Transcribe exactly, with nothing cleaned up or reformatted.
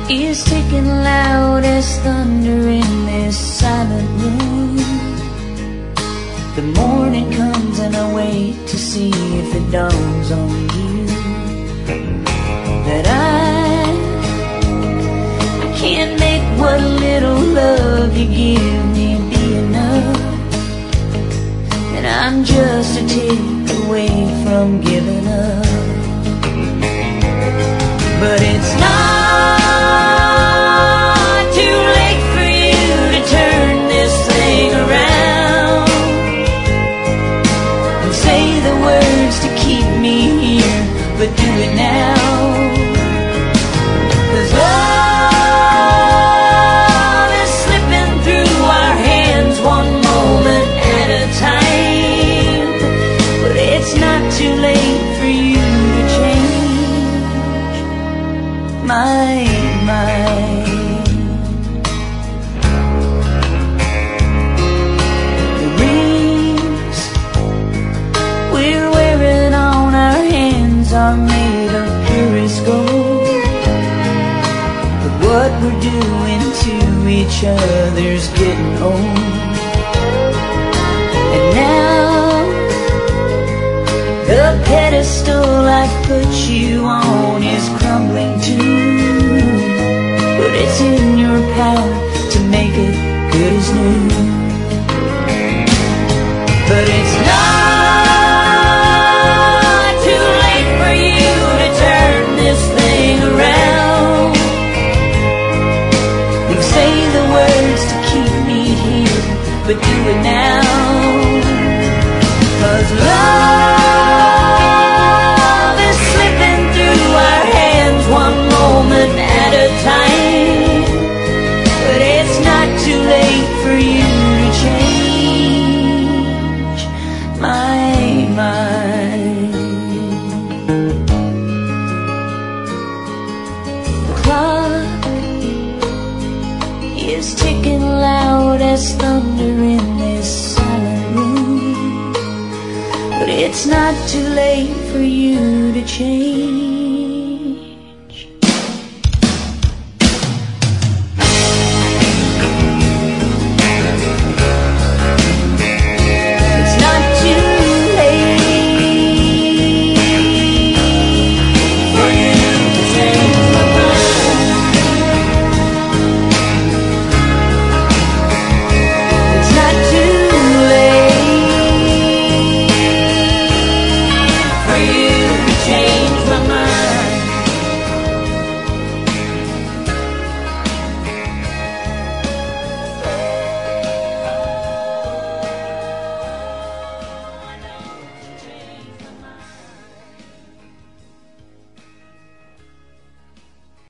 is ticking loud as thunder in this silent room. The morning comes and I wait to see if it dawns on you that I, I can't make what little love you give me be enough, and I'm just a tick away from giving up. But it's not too late for you to turn this thing around and say the words to keep me here, but do it now. 'Cause love is slipping through our hands one moment at a time. But it's not too late for you to change my mind. The rings we're wearing on our hands are made of purest gold, but what we're doing to each other's getting old. And now the pedestal I've put you on is crumbling too, but it's in your power to make it good as new. But it's not too late for you to turn this thing around and say the words to keep me here, but do it now. 'Cause love is slipping through our hands one moment at a time. But it's not too late for you to change my mind. The clock is ticking loud as thunder in this silent room, but it's not too late for you to change